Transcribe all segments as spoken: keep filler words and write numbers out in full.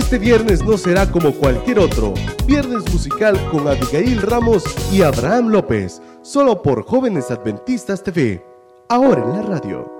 Este viernes no será como cualquier otro. Viernes musical con Abigail Ramos y Abraham López, solo por Jóvenes Adventistas T V, ahora en la radio.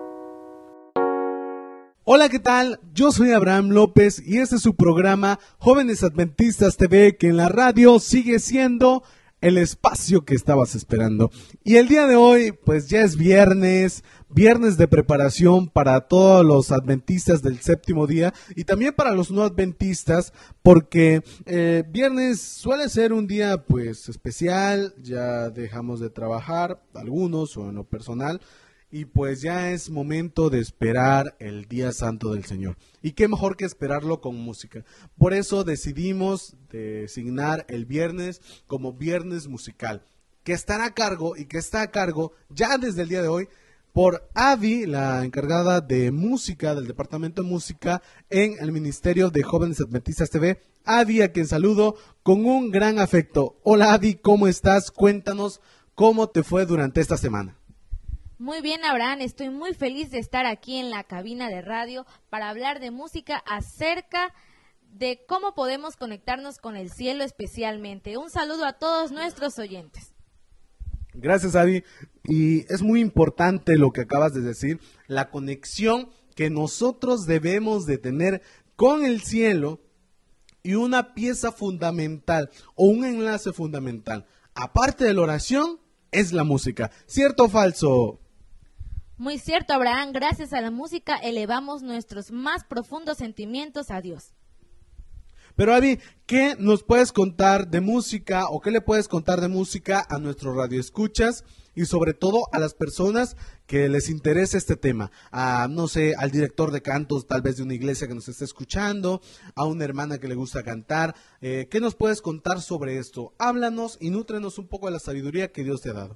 Hola, ¿qué tal? Yo soy Abraham López y este es su programa Jóvenes Adventistas T V, que en la radio sigue siendo el espacio que estabas esperando. Y el día de hoy, pues ya es viernes, viernes de preparación para todos los adventistas del séptimo día y también para los no adventistas, porque eh, viernes suele ser un día pues especial. Ya dejamos de trabajar, algunos o en lo personal, y pues ya es momento de esperar el día santo del Señor. Y qué mejor que esperarlo con música. Por eso decidimos designar el viernes como viernes musical, que estará a cargo y que está a cargo ya desde el día de hoy por Avi, la encargada de música del departamento de música en el Ministerio de Jóvenes Adventistas T V. Avi, a quien saludo con un gran afecto. Hola Avi, ¿cómo estás? Cuéntanos cómo te fue durante esta semana. Muy bien, Abraham, estoy muy feliz de estar aquí en la cabina de radio para hablar de música acerca de cómo podemos conectarnos con el cielo especialmente. Un saludo a todos nuestros oyentes. Gracias, Avi. Y es muy importante lo que acabas de decir, la conexión que nosotros debemos de tener con el cielo, y una pieza fundamental o un enlace fundamental, aparte de la oración, es la música. ¿Cierto o falso? Muy cierto, Abraham. Gracias a la música elevamos nuestros más profundos sentimientos a Dios. Pero Avi, ¿qué nos puedes contar de música o qué le puedes contar de música a nuestros radioescuchas y sobre todo a las personas que les interesa este tema? A, no sé, al director de cantos tal vez de una iglesia que nos esté escuchando, a una hermana que le gusta cantar. Eh, ¿Qué nos puedes contar sobre esto? Háblanos y nútrenos un poco de la sabiduría que Dios te ha dado.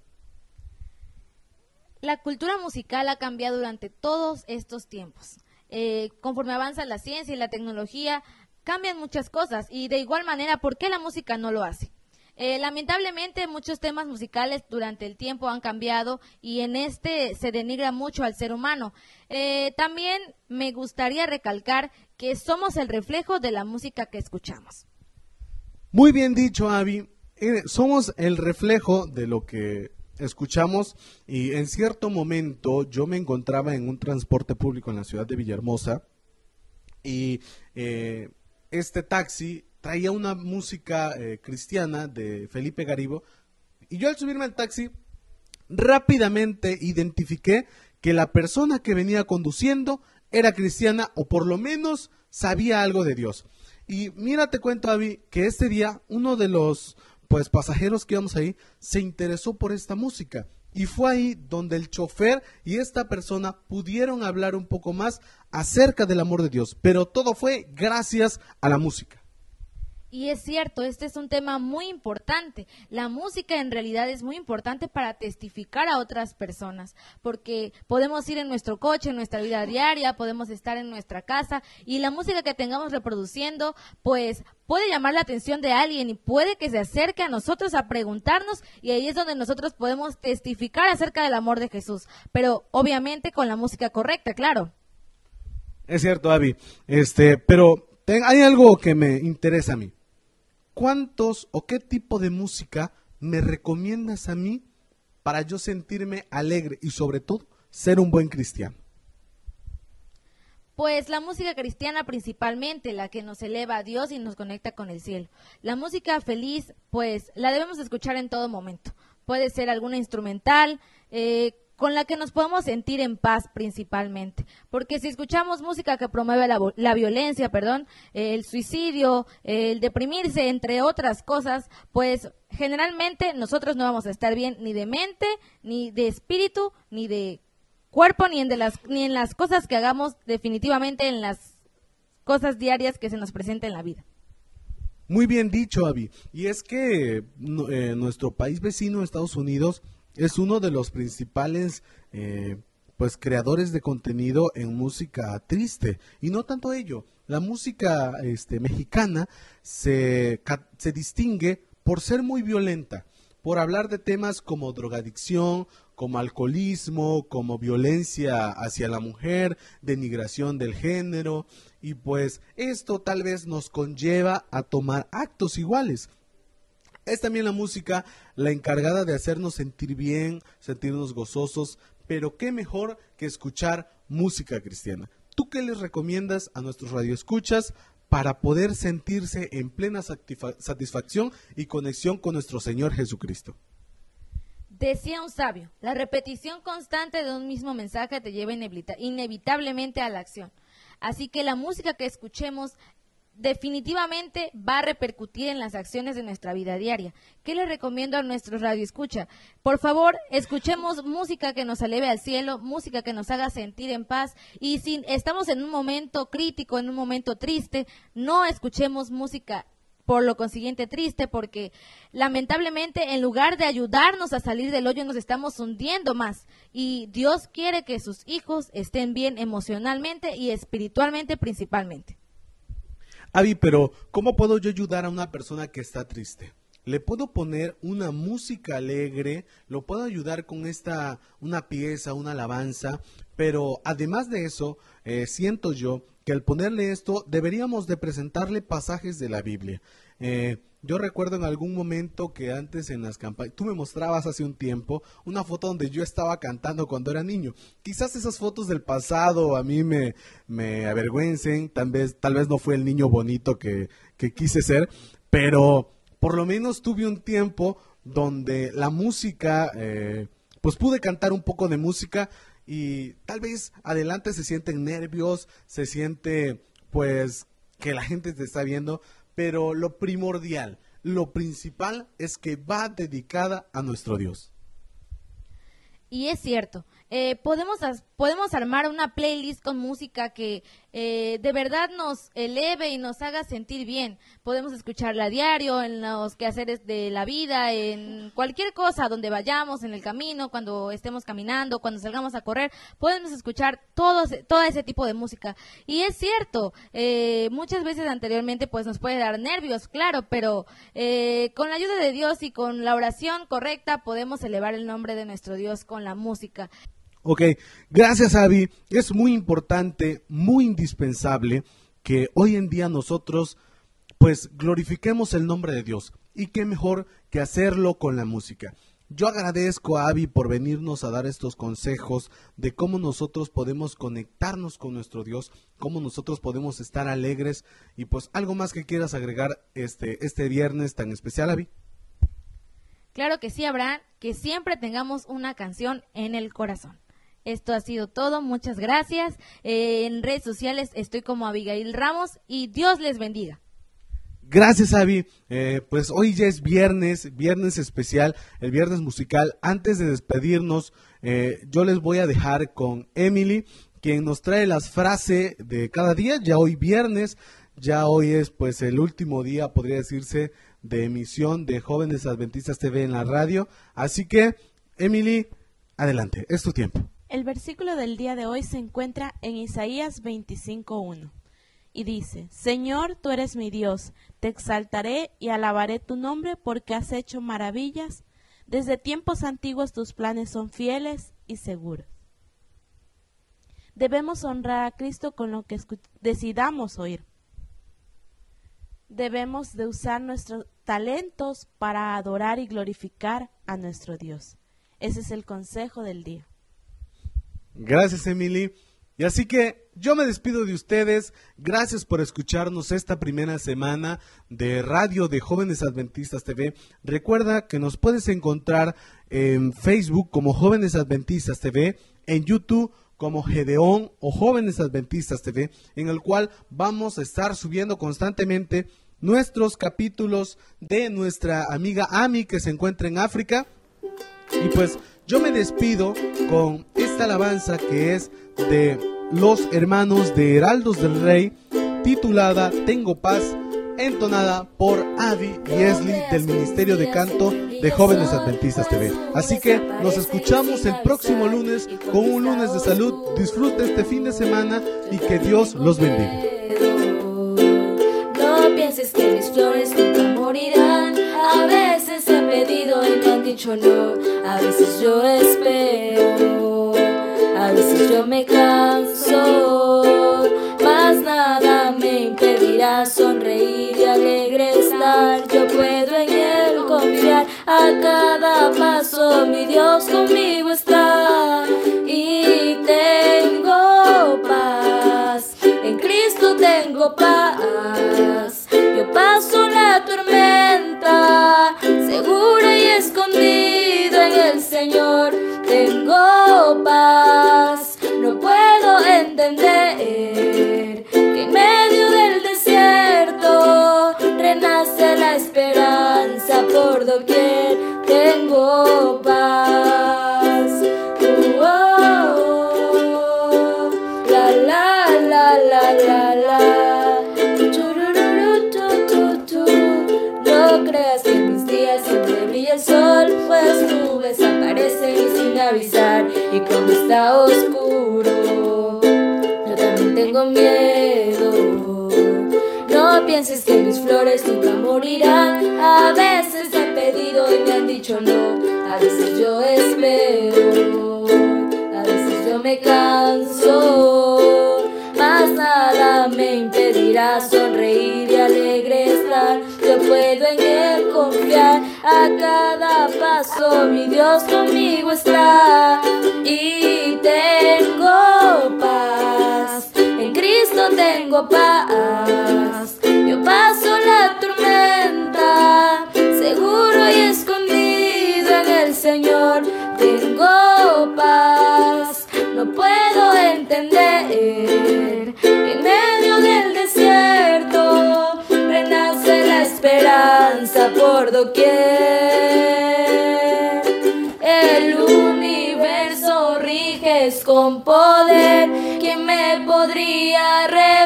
La cultura musical ha cambiado durante todos estos tiempos. Eh, conforme avanza la ciencia y la tecnología, cambian muchas cosas, y de igual manera, ¿por qué la música no lo hace? Eh, lamentablemente, muchos temas musicales durante el tiempo han cambiado y en este se denigra mucho al ser humano. Eh, también me gustaría recalcar que somos el reflejo de la música que escuchamos. Muy bien dicho, Avi. Eh, somos el reflejo de lo que escuchamos, y en cierto momento yo me encontraba en un transporte público en la ciudad de Villahermosa y eh, este taxi traía una música eh, cristiana de Felipe Garibo, y yo al subirme al taxi rápidamente identifiqué que la persona que venía conduciendo era cristiana, o por lo menos sabía algo de Dios. Y mira, te cuento, Avi, que este día uno de los pues pasajeros que íbamos ahí se interesó por esta música, y fue ahí donde el chofer y esta persona pudieron hablar un poco más acerca del amor de Dios, pero todo fue gracias a la música. Y es cierto, este es un tema muy importante. La música en realidad es muy importante para testificar a otras personas, porque podemos ir en nuestro coche, en nuestra vida diaria, podemos estar en nuestra casa, y la música que tengamos reproduciendo, pues puede llamar la atención de alguien y puede que se acerque a nosotros a preguntarnos, y ahí es donde nosotros podemos testificar acerca del amor de Jesús, pero obviamente con la música correcta, claro. Es cierto, Avi, este, pero ten, hay algo que me interesa a mí. ¿Cuántos o qué tipo de música me recomiendas a mí para yo sentirme alegre y sobre todo ser un buen cristiano? Pues la música cristiana principalmente, la que nos eleva a Dios y nos conecta con el cielo. La música feliz, pues la debemos escuchar en todo momento. Puede ser alguna instrumental, eh, con la que nos podemos sentir en paz principalmente, porque si escuchamos música que promueve la, la violencia, perdón, eh, el suicidio, eh, el deprimirse, entre otras cosas, pues generalmente nosotros no vamos a estar bien ni de mente, ni de espíritu, ni de cuerpo, ni en, de las, ni en las cosas que hagamos, definitivamente en las cosas diarias que se nos presenten en la vida. Muy bien dicho, Avi. Y es que eh, nuestro país vecino, Estados Unidos, es uno de los principales eh, pues creadores de contenido en música triste. Y no tanto ello, la música este, mexicana se, se distingue por ser muy violenta, por hablar de temas como drogadicción, como alcoholismo, como violencia hacia la mujer, denigración del género, y pues esto tal vez nos conlleva a tomar actos iguales. Es también la música la encargada de hacernos sentir bien, sentirnos gozosos, pero qué mejor que escuchar música cristiana. ¿Tú qué les recomiendas a nuestros radioescuchas para poder sentirse en plena satisfa- satisfacción y conexión con nuestro Señor Jesucristo? Decía un sabio, la repetición constante de un mismo mensaje te lleva inevita- inevitablemente a la acción. Así que la música que escuchemos definitivamente va a repercutir en las acciones de nuestra vida diaria. ¿Qué le recomiendo a nuestros radioescucha? Por favor, escuchemos música que nos eleve al cielo, música que nos haga sentir en paz, y si estamos en un momento crítico, en un momento triste, no escuchemos música por lo consiguiente triste, porque lamentablemente en lugar de ayudarnos a salir del hoyo nos estamos hundiendo más, y Dios quiere que sus hijos estén bien emocionalmente y espiritualmente principalmente. Avi, pero ¿cómo puedo yo ayudar a una persona que está triste? Le puedo poner una música alegre, lo puedo ayudar con esta, una pieza, una alabanza, pero además de eso, eh, siento yo que al ponerle esto deberíamos de presentarle pasajes de la Biblia. Eh, yo recuerdo en algún momento que antes en las campañas, tú me mostrabas hace un tiempo una foto donde yo estaba cantando cuando era niño. Quizás esas fotos del pasado a mí me, me avergüencen, tal vez, tal vez no fue el niño bonito que, que quise ser, pero por lo menos tuve un tiempo donde la música, eh, pues pude cantar un poco de música, y tal vez adelante se sienten nervios, se siente pues que la gente te está viendo, pero lo primordial, lo principal es que va dedicada a nuestro Dios. Y es cierto, eh, podemos, as- podemos armar una playlist con música que eh, de verdad nos eleve y nos haga sentir bien. Podemos escucharla a diario, en los quehaceres de la vida, en cualquier cosa, donde vayamos, en el camino, cuando estemos caminando, cuando salgamos a correr, podemos escuchar todo, ese- todo ese tipo de música. Y es cierto, eh, muchas veces anteriormente pues nos puede dar nervios, claro, pero eh, con la ayuda de Dios y con la oración correcta podemos elevar el nombre de nuestro Dios con la música. Ok, gracias Avi. Es muy importante, muy indispensable que hoy en día nosotros pues glorifiquemos el nombre de Dios, y qué mejor que hacerlo con la música. Yo agradezco a Avi por venirnos a dar estos consejos de cómo nosotros podemos conectarnos con nuestro Dios, cómo nosotros podemos estar alegres, y pues algo más que quieras agregar este, este viernes tan especial, Avi. Claro que sí, Abraham, que siempre tengamos una canción en el corazón. Esto ha sido todo, muchas gracias. Eh, en redes sociales estoy como Abigail Ramos, y Dios les bendiga. Gracias, Avi. Eh, pues hoy ya es viernes, viernes especial, el viernes musical. Antes de despedirnos, eh, yo les voy a dejar con Emily, quien nos trae las frases de cada día. Ya hoy viernes, ya hoy es pues el último día, podría decirse, de emisión de Jóvenes Adventistas T V en la radio. Así que, Emily, adelante, es tu tiempo. El versículo del día de hoy se encuentra en Isaías veinticinco uno y dice: Señor, tú eres mi Dios, te exaltaré y alabaré tu nombre porque has hecho maravillas. Desde tiempos antiguos tus planes son fieles y seguros. Debemos honrar a Cristo con lo que escu- decidamos oír. Debemos de usar nuestros talentos para adorar y glorificar a nuestro Dios. Ese es el consejo del día. Gracias, Emily. Y así que yo me despido de ustedes. Gracias por escucharnos esta primera semana de Radio de Jóvenes Adventistas T V. Recuerda que nos puedes encontrar en Facebook como Jóvenes Adventistas T V, en YouTube como Gedeón o Jóvenes Adventistas T V, en el cual vamos a estar subiendo constantemente nuestros capítulos de nuestra amiga Ami, que se encuentra en África. Y pues yo me despido con esta alabanza que es de los hermanos de Heraldos del Rey, titulada Tengo Paz, entonada por Avi y Esli del Ministerio de Canto de Jóvenes Adventistas T V. Así que nos escuchamos el próximo lunes con un lunes de salud. Disfruta este fin de semana y que Dios los bendiga. No pienses que mis flores nunca morirán. A veces he pedido y me han dicho no. A veces yo espero, a veces yo me canso, mas nada me impedirá sonreír y alegre estar. Yo puedo en Él confiar. A cada paso mi Dios conmigo está. Y tengo paz, en Cristo tengo paz. Yo paso la tormenta, segura y escondido en el Señor. Tengo paz, no puedo entender que en medio del desierto renace la esperanza por doquier. Tengo paz. Uh, oh, oh. La la la la la la. Churururu, tu, tu, tu. No creas que en mis días siempre brilla el sol, pues nubes aparecen y sin avisar. Y cuando está oscuro, yo también tengo miedo. No pienses que mis flores nunca morirán. A veces he pedido y me han dicho no. A veces yo espero, a veces yo me canso, mas nada me impedirá sonreír y alegre estar. Yo puedo en Él confiar. A cada paso mi Dios conmigo está. Y tengo paz, en Cristo tengo paz. Yo paso la tormenta, seguro y escondido en el Señor. Tengo paz, no puedo entender que en medio del desierto renace la esperanza por doquier. El universo riges con poder. ¿Quién me podría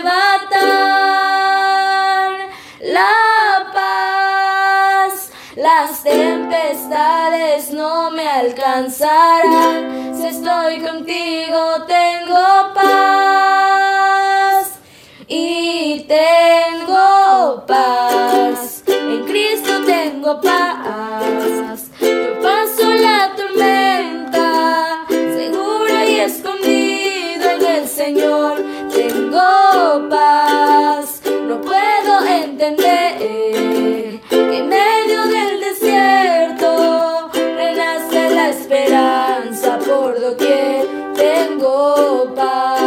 arrebatar la paz? Las tempestades no me alcanzarán. Si estoy contigo tengo paz. Y tengo paz, en Cristo tengo paz. Yo paso la tormenta, segura y escondido en el Señor. Tengo paz, no puedo entender que en medio del desierto renace la esperanza por doquier. Tengo paz.